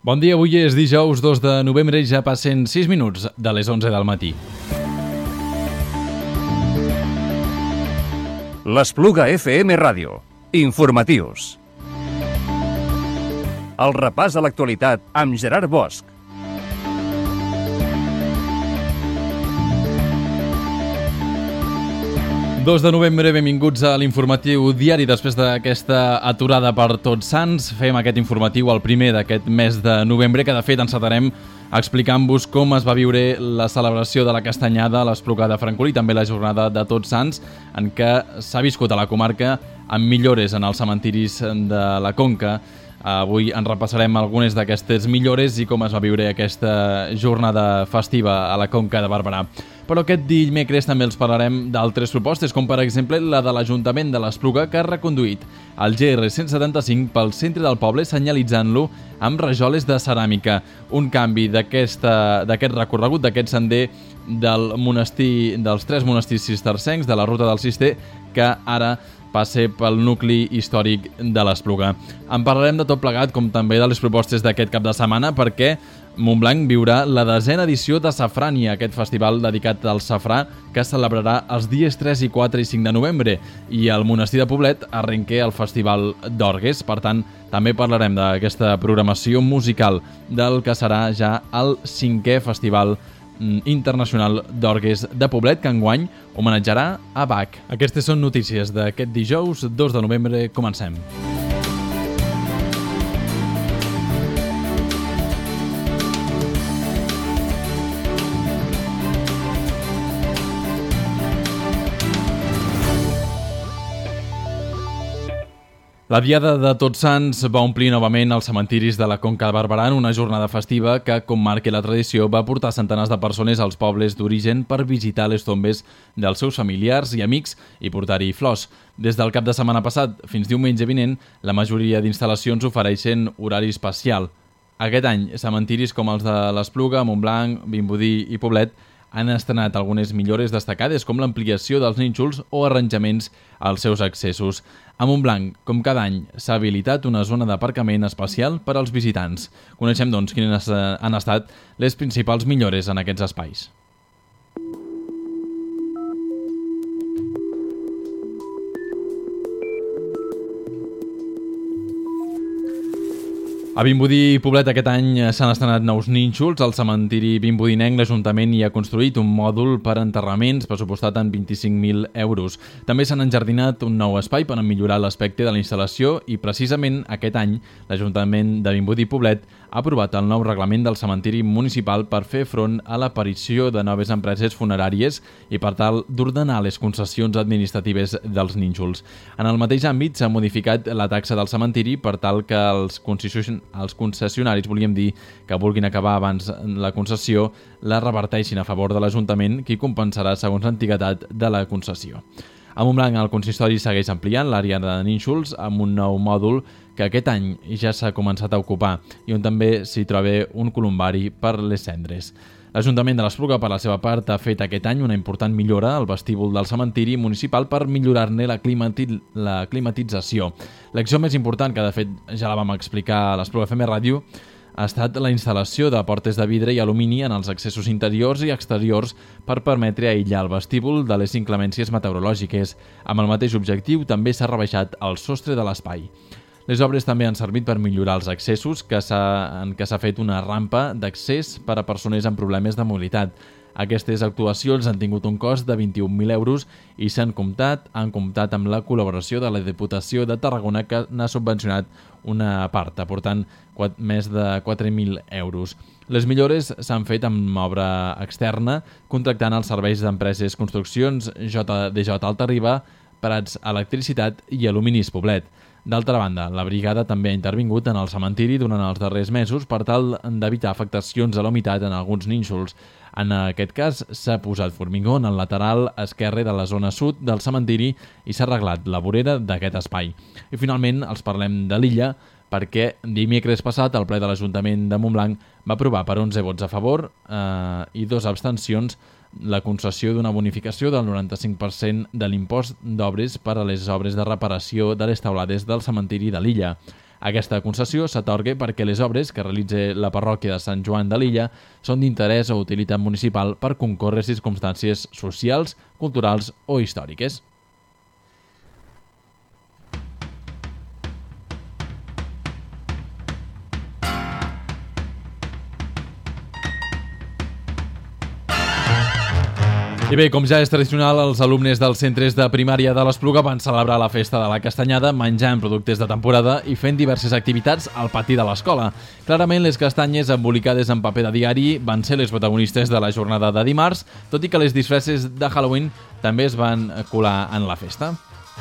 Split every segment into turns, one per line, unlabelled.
Bon dia, avui és dijous 2 de novembre i ja passen 6 minuts de les 11 del matí.
L'Espluga FM Ràdio. Informatius. El repàs a l'actualitat amb Gerard Bosch.
...2 de novembre, benvinguts a l'informatiu diari. Després d'aquesta aturada per Tots Sants, fem aquest informatiu el primer d'aquest mes de novembre, que de fet encetarem explicant-vos com es va viure la celebració de la Castanyada a l'Espluga de Francolí, també la jornada de Tots Sants, en què s'ha viscut a la comarca amb millores en els cementiris de la Conca. Avui en repassarem algunes d'aquestes millores i com es va viure aquesta jornada festiva a la Conca de Barberà. Però aquest dimecres també els parlarem d'altres propostes, com per exemple la de l'Ajuntament de l'Espluga, que ha reconduït el GR175 pel centre del poble, senyalitzant-lo amb rajoles de ceràmica. Un canvi d'aquest recorregut, d'aquest sender del monestir, dels 3 monestirs cistercencs de la ruta del Cister, que ara passe pel nucli històric de l'Espluga. En parlarem de tot plegat, com també de les propostes d'aquest cap de setmana, perquè Montblanc viurà la 10ª edició de Safrània, aquest festival dedicat al safrà que es celebrarà els dies 3 i 4 i 5 de novembre, i el monestir de Poblet arrenca el Festival d'Orgues. Per tant, també parlarem d'aquesta programació musical del que serà ja el 5è Festival Internacional d'Orgues de Poblet, que enguany homenatjarà a Bach. Aquestes són notícies d'aquest dijous 2 de novembre. Comencem. La Diada de Tots Sants va omplir novament els cementiris de la Conca de Barberà en una jornada festiva que, com marca la tradició, va portar centenars de persones als pobles d'origen per visitar les tombes dels seus familiars i amics i portar-hi flors. Des del cap de setmana passat fins diumenge vinent, la majoria d'instal·lacions ofereixen horari especial. Aquest any, cementiris com els de l'Espluga, Montblanc, Vimbodí i Poblet han estrenat algunes millores destacades, com l'ampliació dels nínxols o arranjaments als seus accessos. A Montblanc, com cada any, s'ha habilitat una zona d'aparcament especial per als visitants. Coneixem, doncs, quines han estat les principals millores en aquests espais. A Vimbodí i Poblet aquest any s'han estrenat nous nínxols. Al cementiri vimbodinenc l'Ajuntament hi ha construït un mòdul per enterraments pressupostat en 25.000 euros. També s'han enjardinat un nou espai per millorar l'aspecte de la instal·lació i precisament aquest any l'Ajuntament de Vimbodí i Poblet ha aprovat el nou reglament del cementiri municipal per fer front a l'aparició de noves empreses funeràries i per tal d'ordenar les concessions administratives dels nínxols. En el mateix àmbit s'ha modificat la taxa del cementiri per tal que els concessionaris, volíem dir, que vulguin acabar abans la concessió, la reverteixin a favor de l'Ajuntament, qui compensarà segons l'antiguitat de la concessió. A Montblanc, el consistori segueix ampliant l'àrea de nínxols amb un nou mòdul que aquest any ja s'ha començat a ocupar i on també s'hi troba un columbari per les cendres. L'Ajuntament de l'Espluga, per la seva part, ha fet aquest any una important millora al vestíbul del cementiri municipal per millorar-ne la climatització. L'acció més important, que de fet ja la vam explicar a l'Espluga FM Ràdio, ha estat la instal·lació de portes de vidre i alumini en els accessos interiors i exteriors per permetre aïllar el vestíbul de les inclemències meteorològiques. Amb el mateix objectiu, també s'ha rebaixat el sostre de l'espai. Les obres també han servit per millorar els accessos, en què s'ha fet una rampa d'accés per a persones amb problemes de mobilitat. Aquestes actuacions han tingut un cost de 21.000 euros i han comptat amb la col·laboració de la Diputació de Tarragona, que n'ha subvencionat una part, aportant més de 4.000 euros. Les millores s'han fet amb obra externa, contractant els serveis d'empreses construccions JDJ Alta-Riba, Prats Electricitat i Aluminis Poblet. D'altra banda, la brigada també ha intervingut en el cementiri durant els darrers mesos per tal d'evitar afectacions a la humitat en alguns nínxols. En aquest cas, s'ha posat formigó en el lateral esquerre de la zona sud del cementiri i s'ha arreglat la vorera d'aquest espai. I finalment els parlem de l'illa, perquè dimecres passat el ple de l'Ajuntament de Montblanc va aprovar per 11 vots a favor i 2 abstencions la concessió d'una bonificació del 95% de l'impost d'obres per a les obres de reparació de les teulades del cementiri de l'illa. Aquesta concessió s'atorga perquè les obres que realitza la parròquia de Sant Joan de l'Illa són d'interès o utilitat municipal per concórrer circumstàncies socials, culturals o històriques. I bé, com ja és tradicional, els alumnes dels centres de primària de l'Espluga van celebrar la festa de la Castanyada menjant productes de temporada i fent diverses activitats al pati de l'escola. Clarament, les castanyes embolicades en paper de diari van ser les protagonistes de la jornada de dimarts, tot i que les disfresses de Halloween també es van colar en la festa.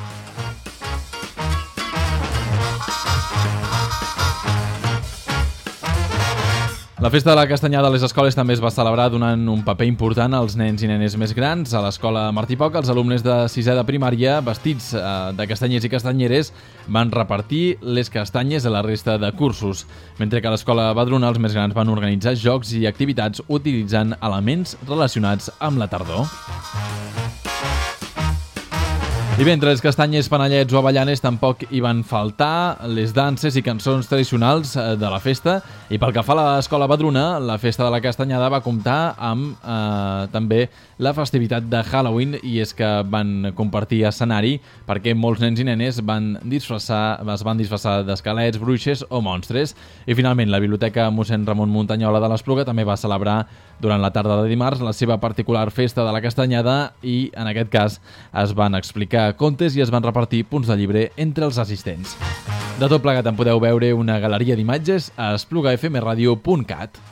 La festa de la Castanyada a les escoles també es va celebrar donant un paper important als nens i nenes més grans. A l'escola Martí Poc, els alumnes de sisè de primària, vestits de castanyers i castanyeres, van repartir les castanyes a la resta de cursos, mentre que a l'escola Badruna els més grans van organitzar jocs i activitats utilitzant elements relacionats amb la tardor. I bé, entre les castanyes, panellets o avellanes tampoc hi van faltar les danses i cançons tradicionals de la festa. I pel que fa a l'escola Badruna, la festa de la Castanyada va comptar amb també la festivitat de Halloween, i és que van compartir escenari perquè molts nens i nenes es van disfressar d'esquelets, bruixes o monstres. I finalment, la Biblioteca Mossèn Ramon Muntanyola de l'Espluga també va celebrar durant la tarda de dimarts la seva particular festa de la Castanyada, i en aquest cas es van explicar contes i es van repartir punts de llibre entre els assistents. De tot plegat en podeu veure una galeria d'imatges a esplugafmradio.cat.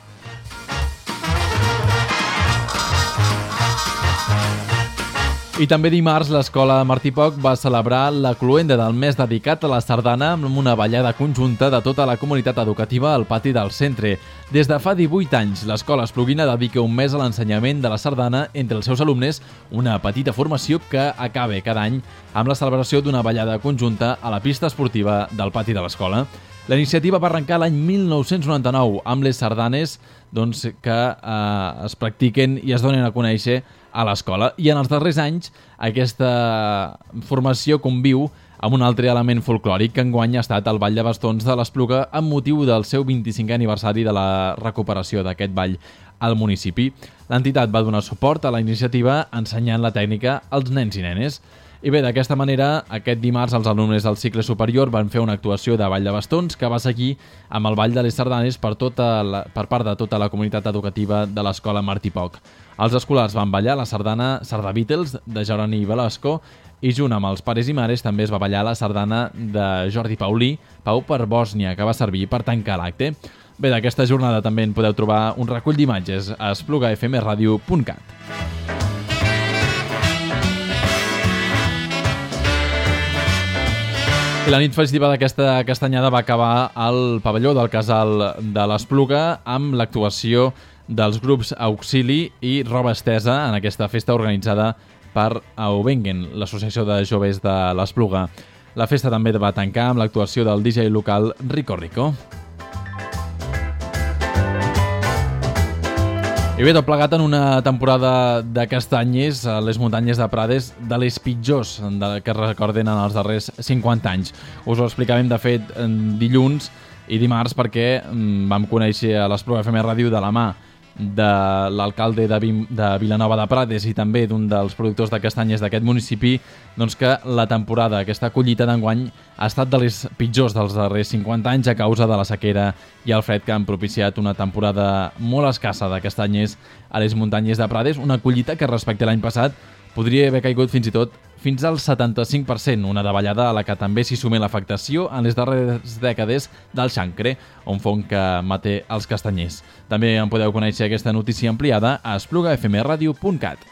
I també dimarts l'escola Martí Poc va celebrar la cloenda del mes dedicat a la sardana amb una ballada conjunta de tota la comunitat educativa al pati del centre. Des de fa 18 anys, l'escola espluguina dedica un mes a l'ensenyament de la sardana entre els seus alumnes, una petita formació que acaba cada any amb la celebració d'una ballada conjunta a la pista esportiva del pati de l'escola. La iniciativa va arrencar l'any 1999 amb les sardanes que es practiquen i es donen a conèixer a l'escola. I en els darrers anys aquesta formació conviu amb un altre element folclòric que enguany ha estat el Ball de Bastons de l'Espluga amb motiu del seu 25è aniversari de la recuperació d'aquest ball al municipi. L'entitat va donar suport a la iniciativa ensenyant la tècnica als nens i nenes. I bé, d'aquesta manera, aquest dimarts els alumnes del cicle superior van fer una actuació de Ball de Bastons que va seguir amb el Ball de les Sardanes per part de tota la comunitat educativa de l'escola Martí Poc. Els escolars van ballar la sardana Sarda Beatles de Jeroni Velasco i junt amb els pares i mares també es va ballar la sardana de Jordi Paulí, Pau per Bòsnia, que va servir per tancar l'acte. Bé, d'aquesta jornada també en podeu trobar un recull d'imatges a esplugafmradio.cat. I la nit festiva d'aquesta castanyada va acabar al pavelló del Casal de l'Espluga amb l'actuació dels grups Auxili i Roba Estesa en aquesta festa organitzada per Aubengen, l'associació de joves de l'Espluga. La festa també va tancar amb l'actuació del DJ local Rico Rico. I bé, tot plegat en una temporada de castanyes a les muntanyes de Prades de les pitjors que recorden en els darrers 50 anys. Us ho explicàvem, de fet, dilluns i dimarts perquè vam conèixer a l'Espluga FM Ràdio de la mà de l'alcalde de Vilanova de Prades i també d'un dels productors de castanyes d'aquest municipi, doncs que la temporada, aquesta collita d'enguany, ha estat de les pitjors dels darrers 50 anys a causa de la sequera i el fred que han propiciat una temporada molt escassa de castanyes a les muntanyes de Prades, una collita que respecte a l'any passat podria haver caigut fins i tot fins al 75%, una davallada a la que també s'hi suma l'afectació en les darreres dècades del xancre, un fong que mata els castanyers. També en podeu conèixer aquesta notícia ampliada a esplugafmradio.cat.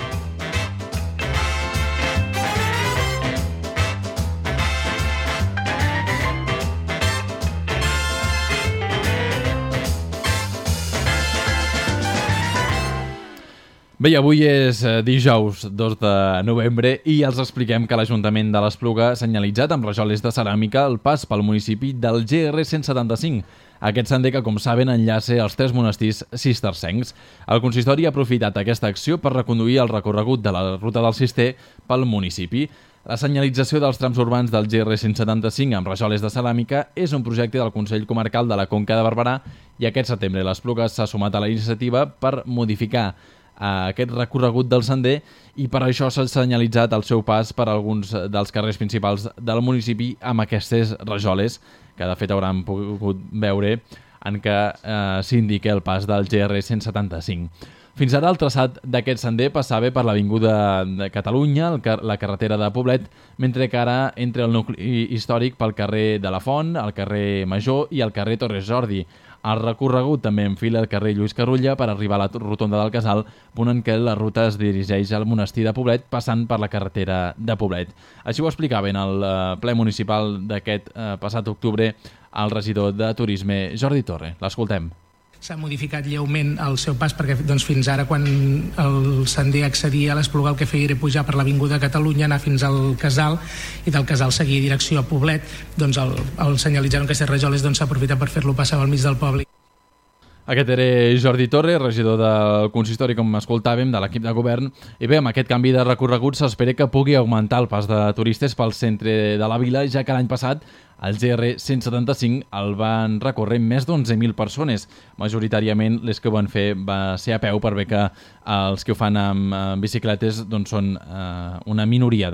Bé, avui és dijous 2 de novembre i els expliquem que l'Ajuntament de l'Espluga ha senyalitzat amb rajoles de ceràmica el pas pel municipi del GR 175. Aquest sender que, com saben, enllaça els 3 monestirs cistercencs. El consistori ha aprofitat aquesta acció per reconduir el recorregut de la ruta del Cister pel municipi. La senyalització dels trams urbans del GR 175 amb rajoles de ceràmica és un projecte del Consell Comarcal de la Conca de Barberà i aquest setembre l'Esplugues s'ha sumat a la iniciativa per modificar aquest recorregut del sender i per això s'ha senyalitzat el seu pas per alguns dels carrers principals del municipi amb aquestes rajoles que de fet hauran pogut veure en què s'indica el pas del GR 175. Fins ara el traçat d'aquest sender passava per l'Avinguda de Catalunya, la carretera de Poblet, mentre que ara entra el nucli històric pel carrer de la Font, el carrer Major i el carrer Torres Jordi. El recorregut també enfila el carrer Lluís Carulla per arribar a la rotonda del Casal, punt en què la ruta es dirigeix al monestir de Poblet passant per la carretera de Poblet. Així ho explicava en el ple municipal d'aquest passat octubre el regidor de Turisme, Jordi Torre. L'escoltem.
S'ha modificat lleument el seu pas perquè fins ara quan el sender accedia a l'Espluga el que feia era pujar per l'Avinguda Catalunya, anar fins al Casal i del Casal seguir direcció a Poblet. El senyalitzar aquestes rajoles s'ha aprofitat per fer-lo passar al mig del poble.
Aquest era Jordi Torre, regidor del consistori, com escoltàvem, de l'equip de govern. I bé, amb aquest canvi de recorregut s'espera que pugui augmentar el pas de turistes pel centre de la vila, ja que l'any passat el GR 175 el van recórrer més d'11.000 persones. Majoritàriament les que ho van fer va ser a peu, per bé que els que ho fan amb bicicletes són una minoria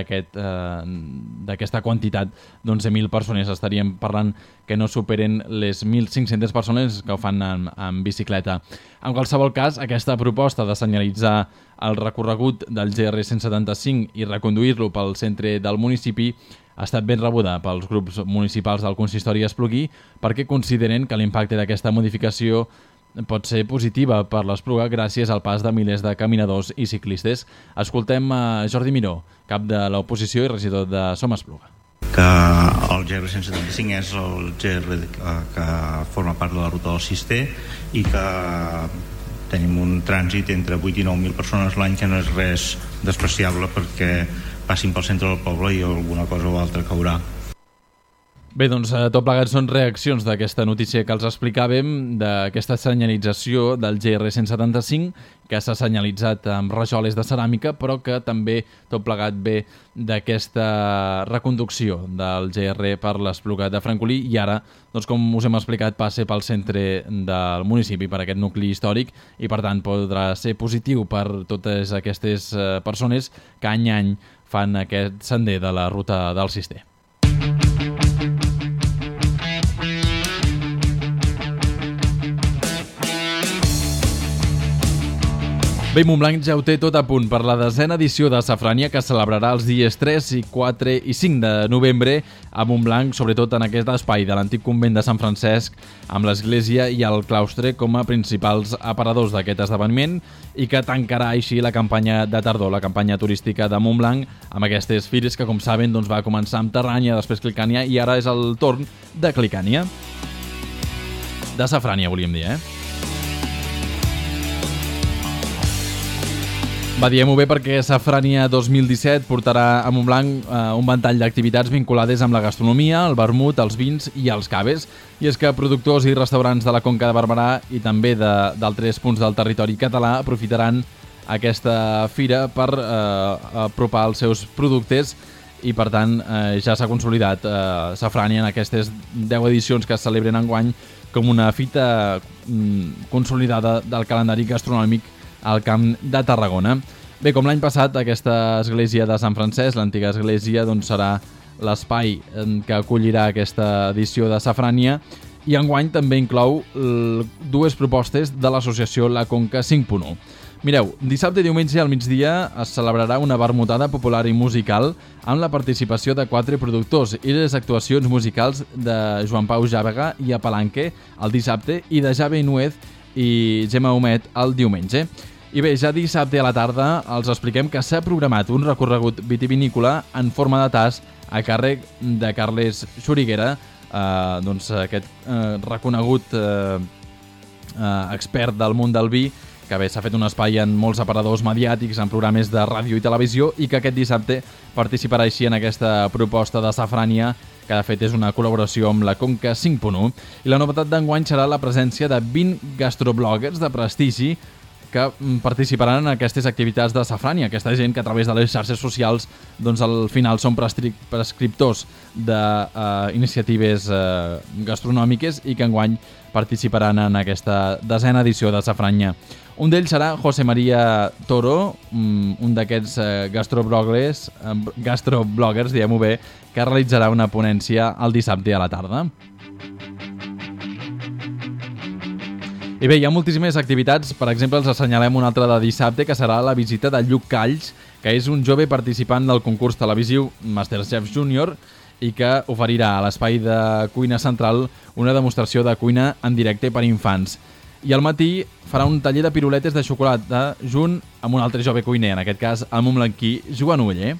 d'aquesta quantitat d'11.000 persones. Estaríem parlant que no superen les 1.500 persones que ho fan amb bicicleta. En qualsevol cas, aquesta proposta de senyalitzar el recorregut del GR 175 i reconduir-lo pel centre del municipi ha estat ben rebuda pels grups municipals del consistori espluguí perquè consideren que l'impacte d'aquesta modificació pot ser positiva per l'Espluga gràcies al pas de milers de caminadors i ciclistes. Escoltem a Jordi Miró, cap de l'oposició i regidor de Som Espluga.
Que el GR 175 és el GR que forma part de la ruta del Cister i que tenim un trànsit entre 8 i 9.000 persones l'any, que no és res despreciable perquè passin pel centre del poble i alguna cosa o altra caurà.
Bé, tot plegat són reaccions d'aquesta notícia que els explicàvem, d'aquesta senyalització del GR 175, que s'ha senyalitzat amb rajoles de ceràmica, però que també tot plegat ve d'aquesta reconducció del GR per l'Espluga de Francolí i ara, com us hem explicat, passa pel centre del municipi, per aquest nucli històric, i per tant podrà ser positiu per totes aquestes persones que any a any fan aquest sender de la ruta del Cister. Bé, Montblanc ja ho té tot a punt per la 10a edició de Safrània, que celebrarà els dies 3, 4 i 5 de novembre a Montblanc, sobretot en aquest espai de l'antic convent de Sant Francesc, amb l'església i el claustre com a principals aparadors d'aquest esdeveniment i que tancarà així la campanya de tardor, la campanya turística de Montblanc, amb aquestes fires que, com saben, va començar amb Terranya, després Clicània i ara és el torn de Clicània. De Safrània, volíem dir, Va, diem-ho bé perquè Safrània 2017 portarà a Montblanc un ventall d'activitats vinculades amb la gastronomia, el vermut, els vins i els caves. I és que productors i restaurants de la Conca de Barberà i també d'altres punts del territori català aprofitaran aquesta fira per apropar els seus productes i, per tant, ja s'ha consolidat Safrània en aquestes 10 edicions que es celebren enguany com una fita consolidada del calendari gastronòmic al Camp de Tarragona. Bé, com l'any passat, aquesta església de Sant Francesc, l'antiga església, serà l'espai que acollirà aquesta edició de Safrània i enguany també inclou dues propostes de l'associació La Conca 5.1. Mireu, dissabte i diumenge al migdia es celebrarà una vermutada popular i musical amb la participació de 4 productors i les actuacions musicals de Joan Pau Jàvega i Apalanque el dissabte i de Javi Nuez i Gemma Humet el diumenge. I bé, ja dissabte a la tarda els expliquem que s'ha programat un recorregut vitivinícola en forma de tas a càrrec de Carles Xuriguera, aquest reconegut expert del món del vi, que bé, s'ha fet un espai en molts aparadors mediàtics, en programes de ràdio i televisió, i que aquest dissabte participarà així en aquesta proposta de Safrània, que de fet és una col·laboració amb la Conca 5.1. I la novetat d'enguany serà la presència de 20 gastrobloggers de prestigi que participaran en aquestes activitats de Safrania. Aquesta gent que a través de les xarxes socials doncs al final són prescriptors d'iniciatives gastronòmiques i que enguany participaran en aquesta 10a edició de Safrania. Un d'ells serà José María Toro, un d'aquests gastrobloggers, diguem-ho bé, que realitzarà una ponència el dissabte a la tarda. I bé, hi ha moltíssimes activitats. Per exemple, els assenyalem una altra de dissabte, que serà la visita de Lluc Calls, que és un jove participant del concurs televisiu Masterchef Junior i que oferirà a l'espai de cuina central una demostració de cuina en directe per infants. I al matí farà un taller de piruletes de xocolata junt amb un altre jove cuiner, en aquest cas el montblanquí Joan Uller.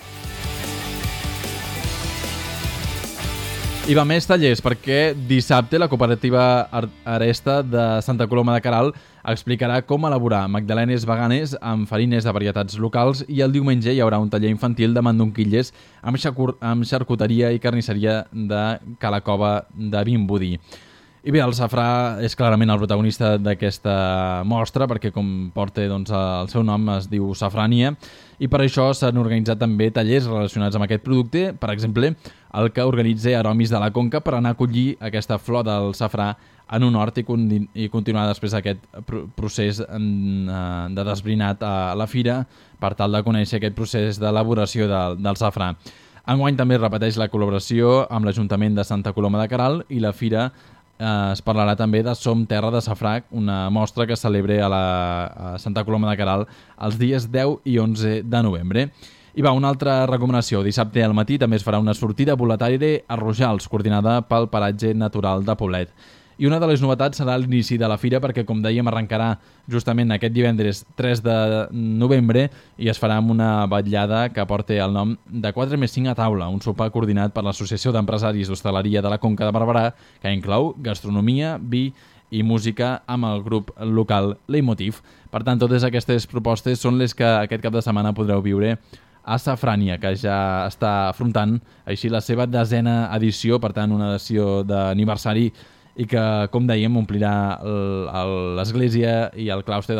I va més tallers, perquè dissabte la cooperativa Aresta de Santa Coloma de Queralt explicarà com elaborar magdalenes veganes amb farines de varietats locals i el diumenge hi haurà un taller infantil de mandonquilles amb xarcuteria i carnisseria de Cala Cova de Vimbodí. I bé, el safrà és clarament el protagonista d'aquesta mostra perquè com porta doncs, el seu nom es diu Safrania i per això s'han organitzat també tallers relacionats amb aquest producte, per exemple el que organitza Aromis de la Conca per anar a collir aquesta flor del safrà en un hort i continuar després aquest procés de desbrinat a la fira per tal de conèixer aquest procés d'elaboració del safrà. Enguany també repeteix la col·laboració amb l'Ajuntament de Santa Coloma de Queralt i la fira es parlarà també de Som Terra de Safrà, una mostra que es celebra a Santa Coloma de Queralt els dies 10 i 11 de novembre. I va, una altra recomanació. Dissabte al matí també es farà una sortida boletaire a Rojals, coordinada pel Paratge Natural de Poblet. I una de les novetats serà l'inici de la fira perquè, com dèiem, arrencarà justament aquest divendres 3 de novembre i es farà amb una vetllada que porta el nom de 4+5 a taula, un sopar coordinat per l'Associació d'Empresaris d'Hostaleria de la Conca de Barberà, que inclou gastronomia, vi i música amb el grup local Leitmotiv. Per tant, totes aquestes propostes són les que aquest cap de setmana podreu viure a Safrania, que ja està afrontant així la seva 10a edició, per tant una edició d'aniversari i que, com dèiem, omplirà l'església i el claustre de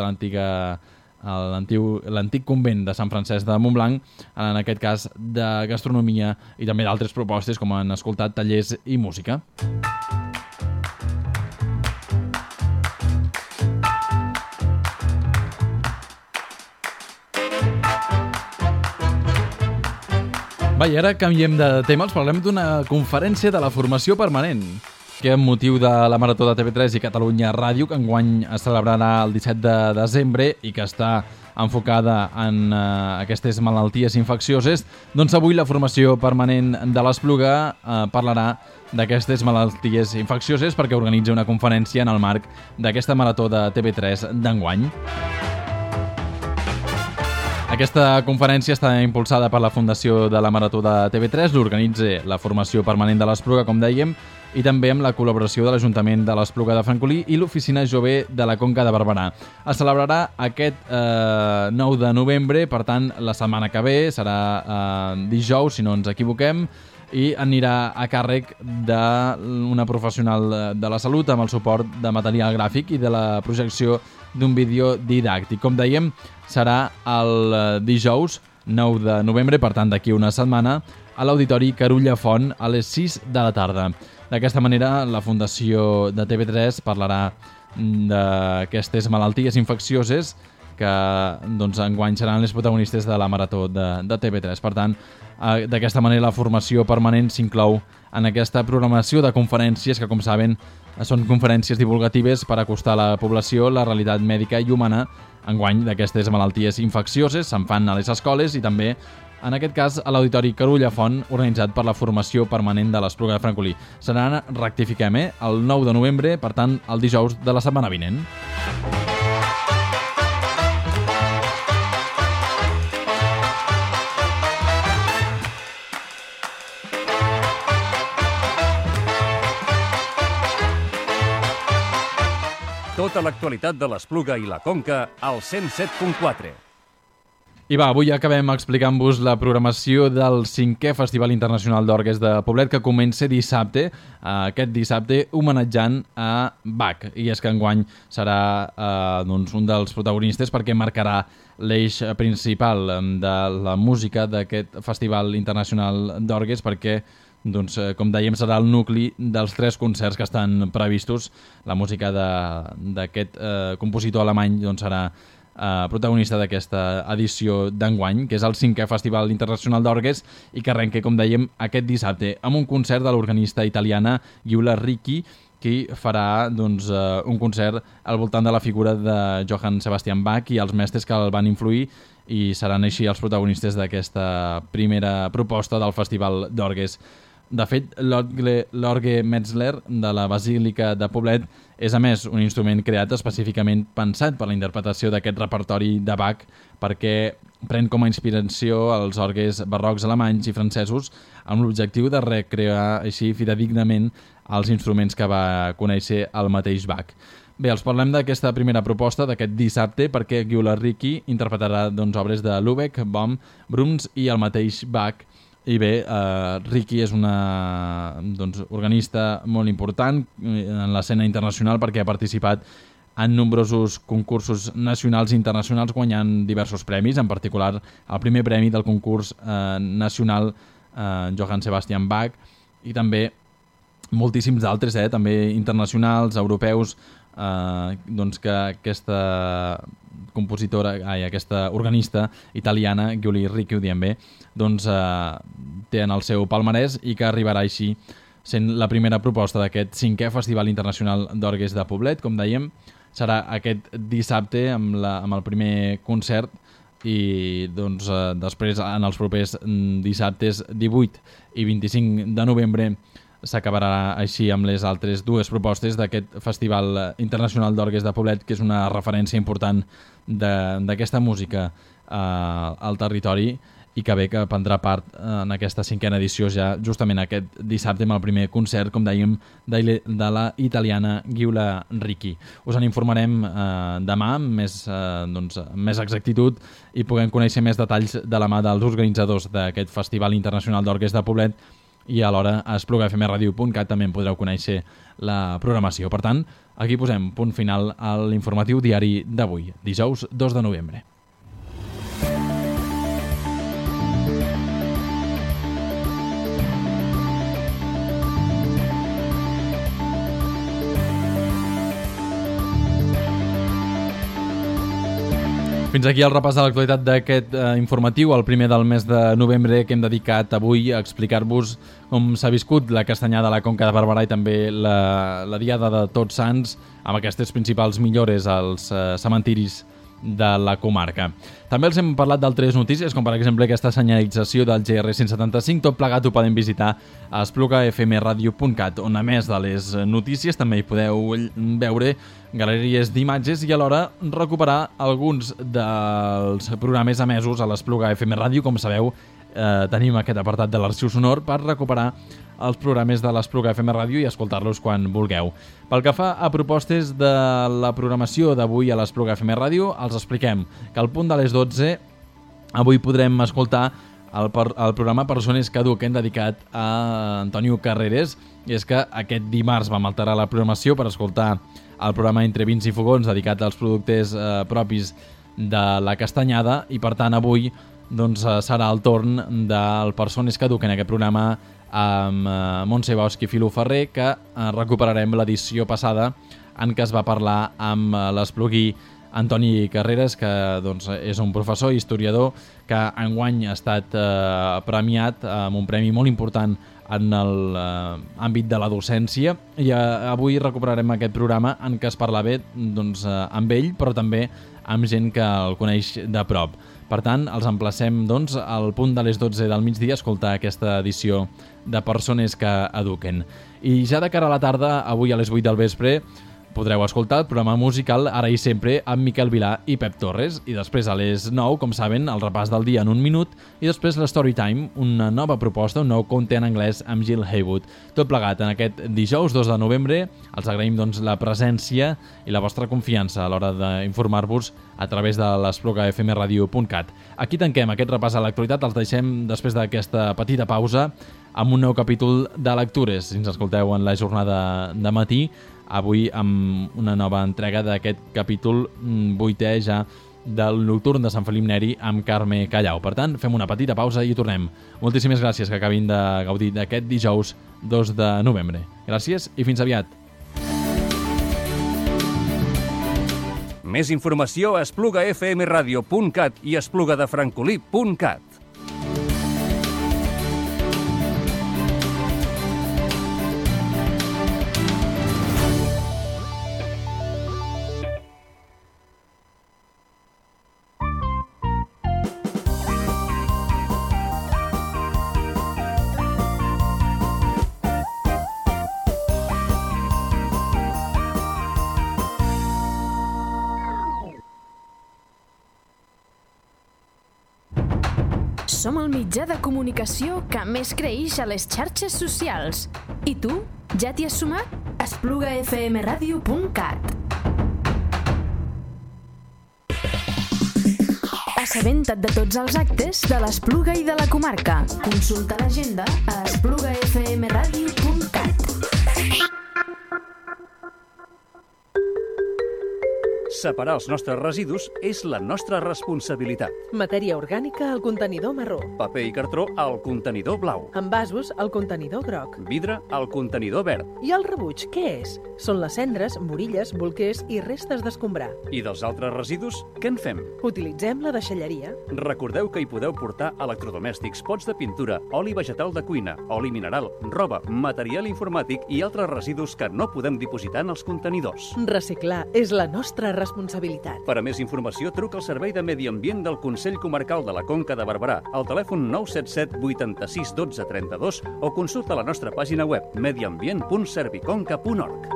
l'antic convent de Sant Francesc de Montblanc, en aquest cas de gastronomia i també d'altres propostes, com han escoltat, tallers i música. Va, i ara canviem de tema, els parlem d'una conferència de la formació permanent, que amb motiu de la Marató de TV3 i Catalunya Ràdio, que enguany es celebrarà el 17 de desembre i que està enfocada en aquestes malalties infeccioses, doncs avui la formació permanent de l'Espluga parlarà d'aquestes malalties infeccioses perquè organitza una conferència en el marc d'aquesta Marató de TV3 d'enguany. Aquesta conferència està impulsada per la Fundació de la Marató de TV3, l'organitza la formació permanent de l'Espluga, com dèiem, i també amb la col·laboració de l'Ajuntament de l'Espluga de Francolí i l'Oficina Jove de la Conca de Barberà. Es celebrarà aquest 9 de novembre, per tant, la setmana que ve serà dijous, si no ens equivoquem, i anirà a càrrec d'una professional de la salut amb el suport de material gràfic i de la projecció d'un vídeo didàctic. Com dèiem, serà el dijous 9 de novembre, per tant, d'aquí una setmana, a l'Auditori Carulla Font a les 6 de la tarda. D'aquesta manera, la Fundació de TV3 parlarà d'aquestes malalties infeccioses que doncs, enguany seran les protagonistes de la Marató de TV3. Per tant, d'aquesta manera la formació permanent s'inclou en aquesta programació de conferències que, com saben, són conferències divulgatives per acostar a la població la realitat mèdica i humana enguany d'aquestes malalties infeccioses. Se'n fan a les escoles i també, en aquest cas, a l'Auditori Carulla Font, organitzat per la formació permanent de l'Espluga de Francolí. Serà, rectifiquem, el 9 de novembre, per tant, el dijous de la setmana vinent.
Tota l'actualitat de l'Espluga i la Conca al 107.4.
I va, avui acabem explicant-vos la programació del 5è Festival Internacional d'Orgues de Poblet, que comença dissabte, aquest dissabte, homenatjant a Bach. I és que enguany serà un dels protagonistes perquè marcarà l'eix principal de la música d'aquest Festival Internacional d'Orgues, perquè com dèiem, serà el nucli dels 3 concerts que estan previstos. La música d'aquest compositor alemany serà protagonista d'aquesta edició d'enguany, que és el 5è Festival Internacional d'Orgues i que arrenca, com dèiem, aquest dissabte amb un concert de l'organista italiana Giulia Ricci, qui farà un concert al voltant de la figura de Johann Sebastian Bach i els mestres que el van influir, i seran així els protagonistes d'aquesta primera proposta del Festival d'Orgues. De fet, l'orgue Metzler de la Basílica de Poblet és, a més, un instrument creat específicament pensat per la interpretació d'aquest repertori de Bach, perquè pren com a inspiració els orgues barrocs alemanys i francesos amb l'objectiu de recrear així fidedignament els instruments que va conèixer el mateix Bach. Bé, els parlem d'aquesta primera proposta d'aquest dissabte perquè Giulia Ricci interpretarà obres de Lübeck, Bohm, Brahms i el mateix Bach. I bé, Ricci és una organista molt important en l'escena internacional perquè ha participat en nombrosos concursos nacionals i internacionals, guanyant diversos premis, en particular el primer premi del concurs nacional Johann Sebastian Bach, i també moltíssims altres, també internacionals, europeus, que aquesta compositora, aquesta organista italiana, Giulia Ricci, ho diem bé, té en el seu palmarès i que arribarà així sent la primera proposta d'aquest 5è Festival Internacional d'Orgues de Poblet. Com dèiem, serà aquest dissabte amb el primer concert i després en els propers dissabtes 18 i 25 de novembre s'acabarà així amb les altres 2 propostes d'aquest Festival Internacional d'Orgues de Poblet, que és una referència important d'aquesta música al territori i que bé que prendrà part en aquesta 5a edició ja justament aquest dissabte amb el primer concert, com dèiem, de la italiana Giulia Ricci. Us en informarem demà amb més exactitud i puguem conèixer més detalls de la mà dels organitzadors d'aquest Festival Internacional d'Orgues de Poblet, i alhora a esplugafmradio.cat també en podreu conèixer la programació. Per tant, aquí posem punt final a l'informatiu diari d'avui, dijous 2 de novembre. Fins aquí el repàs de l'actualitat d'aquest informatiu, el primer del mes de novembre, que hem dedicat avui a explicar-vos com s'ha viscut la castanyada a la Conca de Barberà i també la Diada de Tots Sants, amb aquestes principals millores als cementiris de la comarca. També els hem parlat d'altres notícies, com per exemple aquesta senyalització del GR175. Tot plegat ho podem visitar a esplugafmradio.cat, on a més de les notícies també hi podeu veure galeries d'imatges i alhora recuperar alguns dels programes emesos a l'Espluga FM Ràdio. Com sabeu, tenim aquest apartat de l'arxiu sonor per recuperar els programes de l'Espluga FM Ràdio i escoltar-los quan vulgueu. Pel que fa a propostes de la programació d'avui a l'Espluga FM Ràdio, els expliquem que al punt de les 12 avui podrem escoltar el programa Persones que Eduquen, dedicat a Antonio Carreras, i és que aquest dimarts vam alterar la programació per escoltar el programa Entre Vins i Fogons, dedicat als productes propis de la castanyada, i per tant avui serà el torn del Persones que Eduquen, aquest programa amb Montse Bosch i Filó Ferrer, que recuperarem l'edició passada en què es va parlar amb l'esplugui Antoni Carreras, que és un professor i historiador que enguany ha estat premiat amb un premi molt important en l'àmbit de la docència, i avui recuperarem aquest programa en què es parlava amb ell, però també amb gent que el coneix de prop. Per tant, els emplacem al punt de les 12 del migdia a escoltar aquesta edició de Persones que Eduquen. I ja de cara a la tarda, avui a les 8 del vespre, Podreu escoltar el programa musical Ara i Sempre amb Miquel Vilà i Pep Torres, i després a les 9, com saben, el repàs del dia en un minut, i després la Storytime, una nova proposta, un nou conte en anglès amb Jill Haywood. Tot plegat en aquest dijous 2 de novembre. Els agraïm la presència i la vostra confiança a l'hora d'informar-vos a través de l'EsplugAFMradio.cat. Aquí tanquem aquest repàs a l'actualitat, els deixem després d'aquesta petita pausa amb un nou capítol de lectures. Si ens escolteu en la jornada de matí, avui amb una nova entrega d'aquest capítol 8è ja del Nocturn de Sant Felip Neri amb Carme Callau. Per tant, fem una petita pausa i tornem. Moltíssimes gràcies, que acabin de gaudir d'aquest dijous 2 de novembre. Gràcies i fins aviat.
Més informació a esplugafmradio.cat i esplugadefrancolí.cat.
Som el mitjà de comunicació que més creix a les xarxes socials. I tu, ja t'hi has sumat? esplugafmradio.cat. Assabenta't de tots els actes de l'Espluga i de la comarca. Consulta l'agenda a esplugafmradio.cat.
Separar els nostres residus és la nostra responsabilitat.
Matèria orgànica al contenidor marró.
Paper i cartró al contenidor blau.
Envasos al contenidor groc.
Vidre al contenidor verd.
I el rebuig, què és? Són les cendres, morilles, bolquers i restes d'escombrar.
I dels altres residus, què en fem?
Utilitzem la deixalleria.
Recordeu que hi podeu portar electrodomèstics, pots de pintura, oli vegetal de cuina, oli mineral, roba, material informàtic i altres residus que no podem dipositar en els contenidors.
Reciclar és la nostra responsabilitat.
Per a més informació, truca al Servei de Medi Ambient del Consell Comarcal de la Conca de Barberà al telèfon 977 86 12 32 o consulta la nostra pàgina web mediambient.serviconca.org.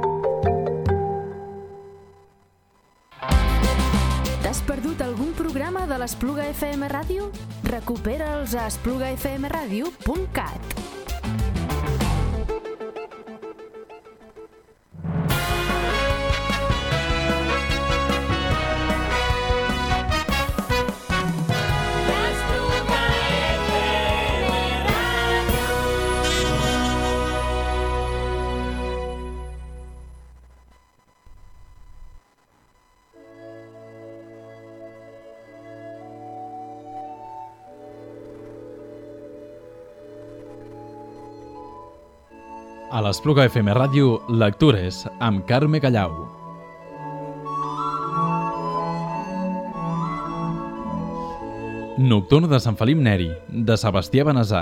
T'has perdut algun programa de l'Espluga FM Ràdio? Recupera'ls a esplugafmradio.cat.
A l'Espluga FM Ràdio, lectures amb Carme Callau. Nocturn de Sant Felip Neri, de Sebastià Benessà.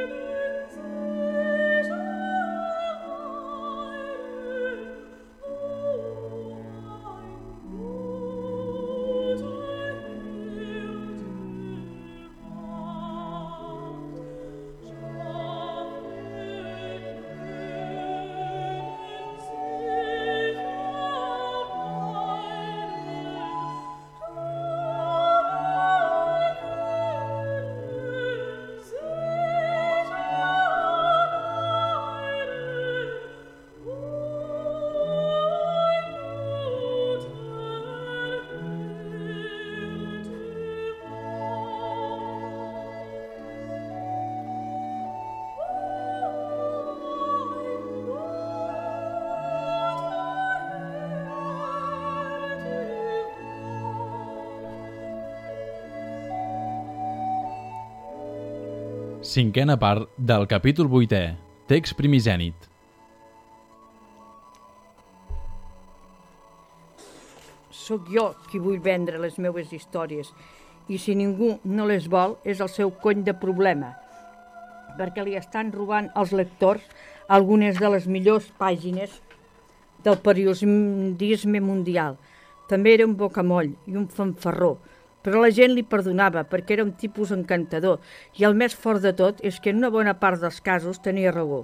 Cinquena part del capítol 8è, text primigènit.
Sóc jo qui vull vendre les meves històries i si ningú no les vol és el seu cony de problema, perquè li estan robant als lectors algunes de les millors pàgines del periodisme mundial. També era un bocamoll i un fanfarró, però la gent li perdonava perquè era un tipus encantador i el més fort de tot és que en una bona part dels casos tenia raó.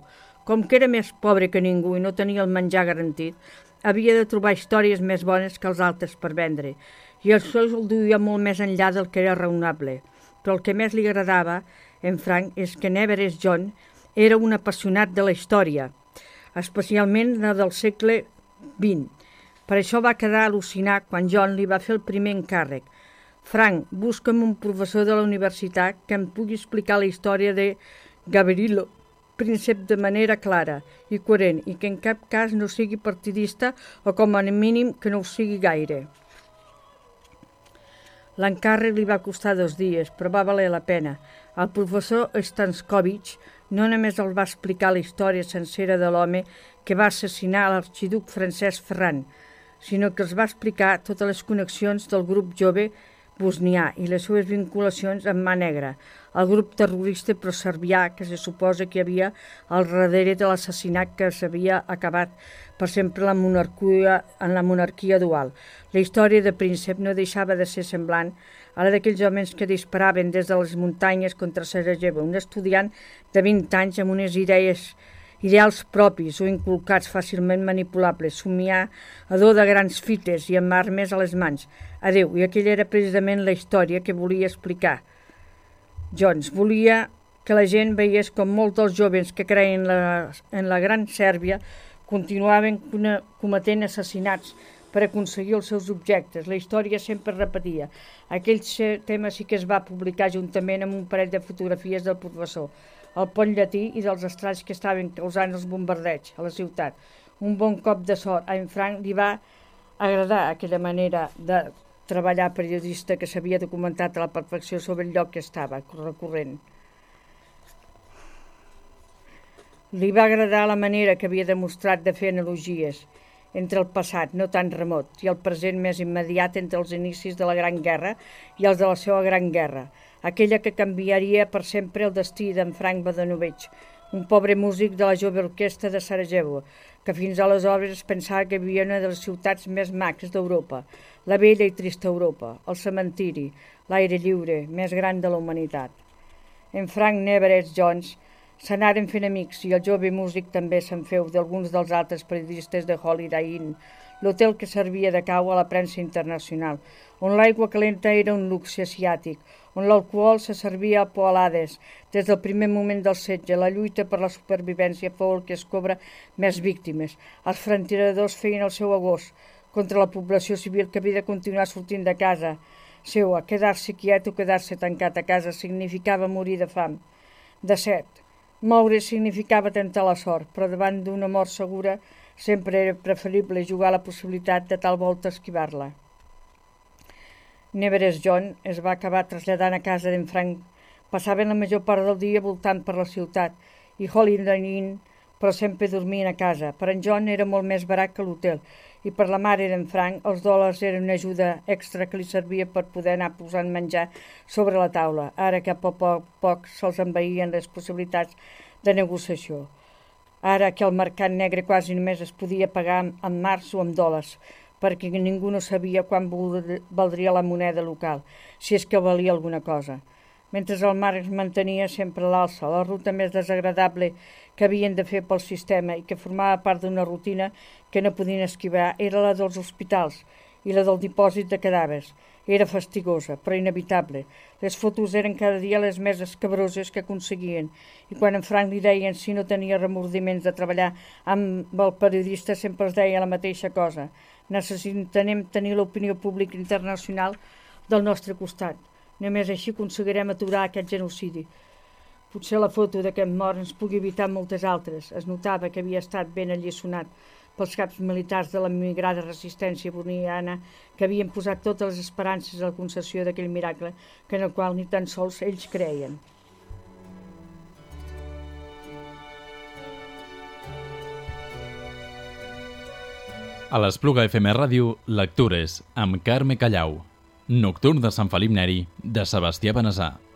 Com que era més pobre que ningú i no tenia el menjar garantit, havia de trobar històries més bones que els altres per vendre, i això el duia molt més enllà del que era raonable. Però el que més li agradava en Frank és que Everest John era un apassionat de la història, especialment la del segle XX. Per això va quedar al·lucinat quan John li va fer el primer encàrrec. Frank, busca'm un professor de la universitat que em pugui explicar la història de Gavrilo Príncep de manera clara i coherent i que en cap cas no sigui partidista o com a mínim que no ho sigui gaire. L'encàrrec li va costar 2 dies, però va valer la pena. El professor Stanskovich no només el va explicar la història sencera de l'home que va assassinar l'arxiduc Francesc Ferran, sinó que els va explicar totes les connexions del grup jove bosnià i les seves vinculacions amb Mà Negra, el grup terrorista proserbià que se suposa que hi havia al darrere de l'assassinat que s'havia acabat per sempre en la monarquia dual. La història de Príncep no deixava de ser semblant a la d'aquells homes que disparaven des de les muntanyes contra Sarajevo, un estudiant de 20 anys amb unes ideals propis o inculcats fàcilment manipulables, somiador de grans fites i amb armes a les mans. Adéu, i aquella era precisament la història que volia explicar. Jones volia que la gent veiés com molts dels joves que creien en la Gran Sèrbia continuaven cometent assassinats per aconseguir els seus objectes. La història sempre repetia. Aquell tema sí que es va publicar juntament amb un parell de fotografies del professor, el pont llatí i dels estralls que estaven causant els bombardeigs a la ciutat. Un bon cop de sort. A en Frank li va agradar aquella manera de treballar periodista que s'havia documentat a la perfecció sobre el lloc que estava recorrent. Li va agradar la manera que havia demostrat de fer analogies entre el passat no tan remot i el present més immediat entre els inicis de la Gran Guerra i els de la seva Gran Guerra, aquella que canviaria per sempre el destí d'en Frank Badanovich, un pobre músic de la jove orquestra de Sarajevo, que fins aleshores es pensava que vivia una de les ciutats més maques d'Europa, la vella i trista Europa, el cementiri, l'aire lliure, més gran de la humanitat. En Frank Everett Jones s'anaren fent amics i el jove músic també se'n feu d'alguns dels altres periodistes de Holiday Inn, l'hotel que servia de cau a la premsa internacional, on l'aigua calenta era un luxe asiàtic, on l'alcohol se servia a poalades. Des del primer moment del setge, la lluita per la supervivència fou el que es cobra més víctimes. Els francotiradors feien el seu agost contra la població civil que havia de continuar sortint de casa seua. Quedar-se quiet o quedar-se tancat a casa significava morir de fam, de set. Moure significava tentar la sort, però davant d'una mort segura sempre era preferible jugar la possibilitat de tal volta esquivar-la. Everett John es va acabar traslladant a casa d'en Frank. Passaven la major part del dia voltant per la ciutat i Holiday Inn, però sempre dormien a casa. Per en John era molt més barat que l'hotel i per la mare d'en Frank els dòlars eren una ajuda extra que li servia per poder anar posant menjar sobre la taula, ara que a poc a poc se'ls envaïen les possibilitats de negociació. Ara que el mercat negre quasi només es podia pagar en març o en dòlars, perquè ningú no sabia quan valdria la moneda local, si és que valia alguna cosa. Mentre el mar es mantenia sempre a l'alça, la ruta més desagradable que havien de fer pel sistema i que formava part d'una rutina que no podien esquivar era la dels hospitals i la del dipòsit de cadàvers. Era fastigosa, però inevitable. Les fotos eren cada dia les més escabroses que aconseguien i quan en Frank li deien si no tenia remordiments de treballar amb el periodista sempre es deia la mateixa cosa. Necessitem tenir l'opinió pública internacional del nostre costat. Només així aconseguirem aturar aquest genocidi. Potser la foto d'aquest mort ens pugui evitar moltes altres. Es notava que havia estat ben alliçonat pels caps militars de l'emigrada resistència bosniana que havien posat totes les esperances a la concessió d'aquell miracle que en el qual ni tan sols ells creien.
A l'Espluga FM Ràdio, lectures amb Carme Callau. Nocturn de Sant Felip Neri, de Sebastià Benesar.